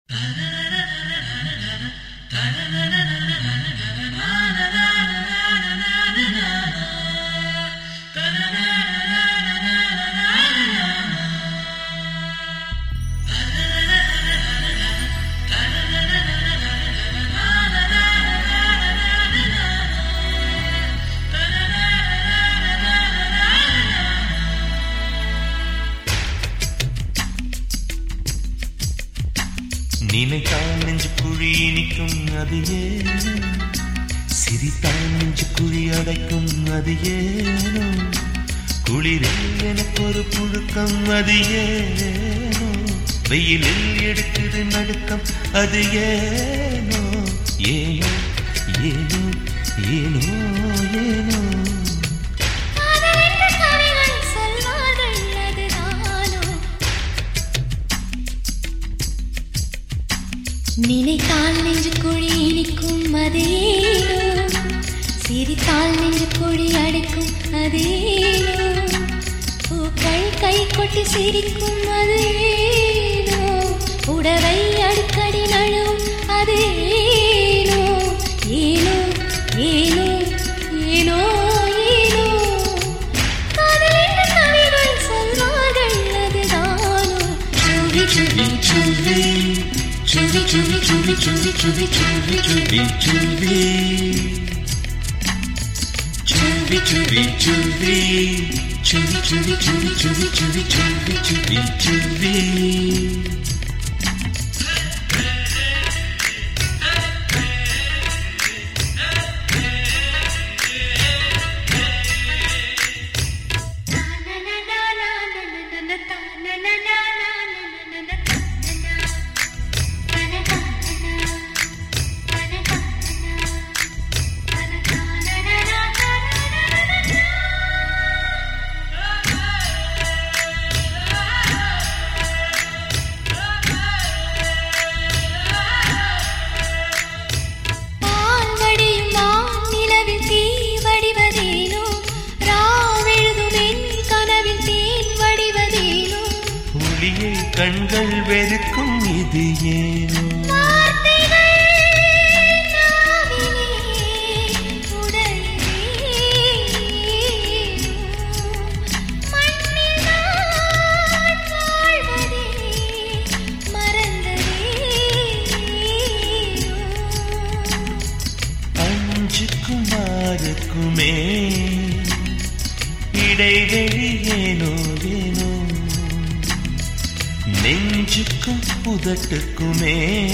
நினைத்தால் நெஞ்சு குழி இனிக்கும் அது ஏனோ, சிரித்தால் நெஞ்சு குழி அடைக்கும் அது ஏனோ, குளிரில் எனக்கு ஒரு புழுக்கம் அது ஏனோ, வெயிலில் எடுக்குது நடுக்கம் அது ஏனோ, ஏனோ ஏனோ ஏனோ ஏனோ. நினைத்தால் நெஞ்சு குழி இனிக்கும் அதேனோ, சிரித்தால் நெஞ்சு குழி அடைக்கும் அதேனோ, பூக்கள் கை கொட்டி சிரிக்கும் அதேனோ, உடவை அடிக்கடி நழுவும் அதேனோ, ஏனோ ஏனோ ஏனோ ஏனோ. காதல் என்ற கவிகள் சொல்வார்கள் அதுதானோ. சுவி சுவி சுவி Chuvi, chuvi, chuvi, chuvi, chuvi, chuvi, chuvi, chuvi. Chuvi, chuvi, chuvi. Chuvi, chuvi, chuvi, chuvi, chuvi, chuvi, chuvi, chuvi. கண்கள் வெறுக்கும் இது ஏனோ, அஞ்சுக்கும் ஆறுக்குமே இடைவெளி ஏனோ ஏனோ, நெஞ்சுக்கும் புதட்டுக்குமே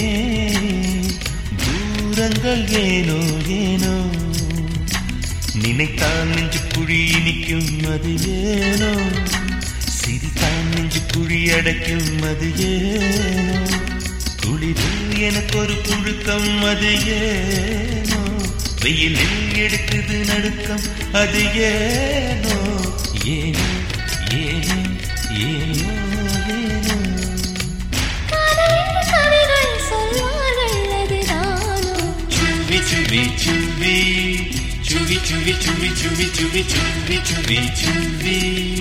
தூரங்கள் ஏனோ ஏனோ, நினைத்தால் நெஞ்சு குழி இனிக்கும் அது ஏனோ, சிரித்தால் நெஞ்சு குழி அடைக்கும் அது ஏனோ, குளிரில் எனக்கு ஒரு புழுக்கம் அது ஏனோ, வெயிலில் எடுக்குது நடுக்கம் அது ஏனோ, ஏனோ ஏனோ ஏனோ ஏனோ. Chuvi, chuvi, chuvi, chuvi, chuvi, chuvi, chuvi, chuvi, chuvi, chuvi, chuvi.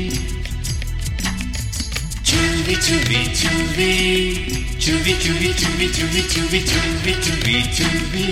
Chuvi, chuvi, chuvi, chuvi, chuvi, chuvi, chuvi, chuvi, chuvi, chuvi, chuvi.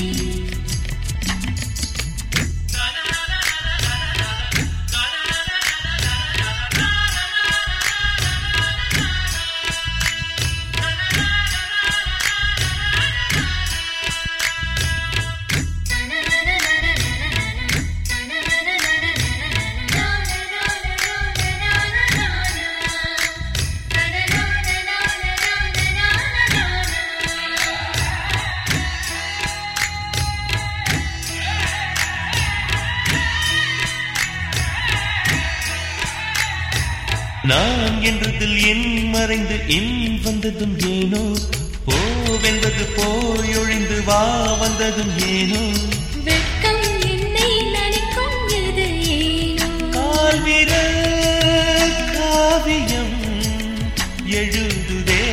நான் என்றதில் என் மறைந்து என் வந்ததும் ஏனோ, போவென்பது போயொழிந்து வா வந்ததும் ஏனோ, வெட்கம் என்னை நினைக்கும் இது ஏனோ, கால்விரல் காவியம் எழுதுதே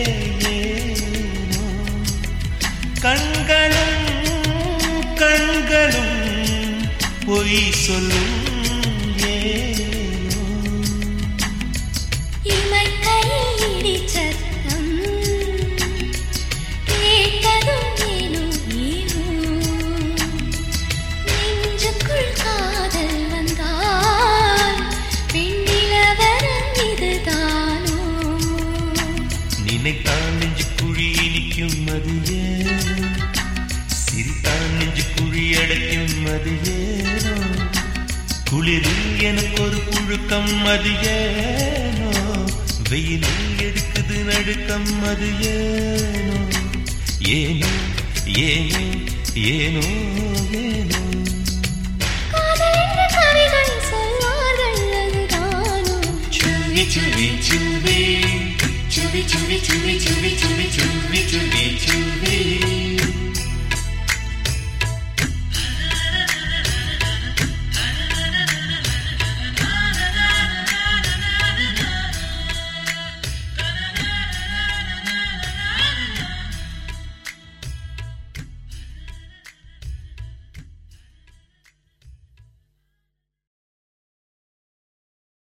ஏனோ, கண்களும் கண்களும் பொய் சொல்லும் ஏனோ, இமை கையிடி சத்தம் நினைத்தான் நெஞ்சு குழி இனிக்கும் அது ஏனோ, சிரித்தான் நெஞ்சு குழி அடைக்கும் அது ஏனோ, குளிரில் எனக்கு ஒரு புழுக்கம் அது ஏனோ, வெயிலில் எடுக்குது நடுக்கம் அது ஏனோ, ஏனோ ஏனோ ஏனோ ஏனோ. கவிகள் சொல்வார்கள் அதுதானோ. Chuvi, chuvi, chuvi, chuvi, chuvi, chuvi, chuvi.